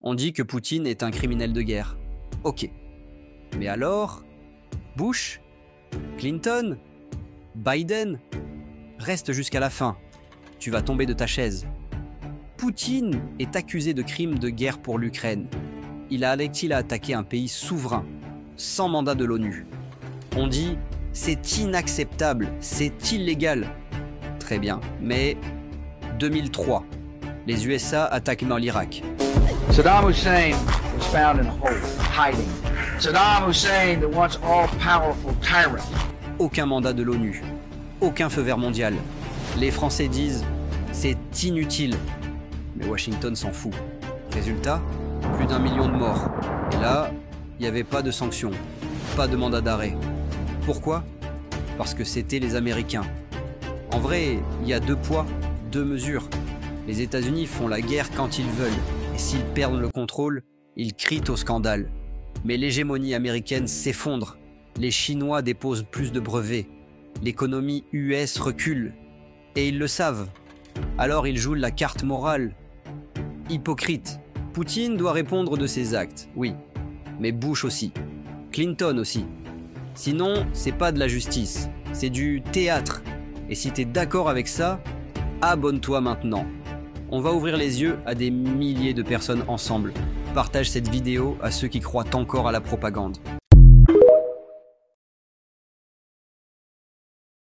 On dit que Poutine est un criminel de guerre. Ok. Mais alors, Bush, Clinton, Biden, reste jusqu'à la fin. Tu vas tomber de ta chaise. Poutine est accusé de crimes de guerre pour l'Ukraine. Il a attaqué un pays souverain, sans mandat de l'ONU. On dit « c'est inacceptable, c'est illégal ». Très bien, mais 2003, les USA attaquent dans l'Irak. Saddam Hussein was found in a hole, hiding. Saddam Hussein, the once all-powerful tyrant. Aucun mandat de l'ONU, aucun feu vert mondial. Les Français disent « c'est inutile ». Mais Washington s'en fout. Résultat, plus d'1 million de morts. Et là, il n'y avait pas de sanctions, pas de mandat d'arrêt. Pourquoi ? Parce que c'était les Américains. En vrai, il y a 2 poids, 2 mesures. Les États-Unis font la guerre quand ils veulent. Et s'ils perdent le contrôle, ils crient au scandale. Mais l'hégémonie américaine s'effondre. Les Chinois déposent plus de brevets. L'économie US recule. Et ils le savent. Alors ils jouent la carte morale. Hypocrite. Poutine doit répondre de ses actes, oui. Mais Bush aussi. Clinton aussi. Sinon, c'est pas de la justice. C'est du théâtre. Et si t'es d'accord avec ça, abonne-toi maintenant. On va ouvrir les yeux à des milliers de personnes ensemble. Partage cette vidéo à ceux qui croient encore à la propagande.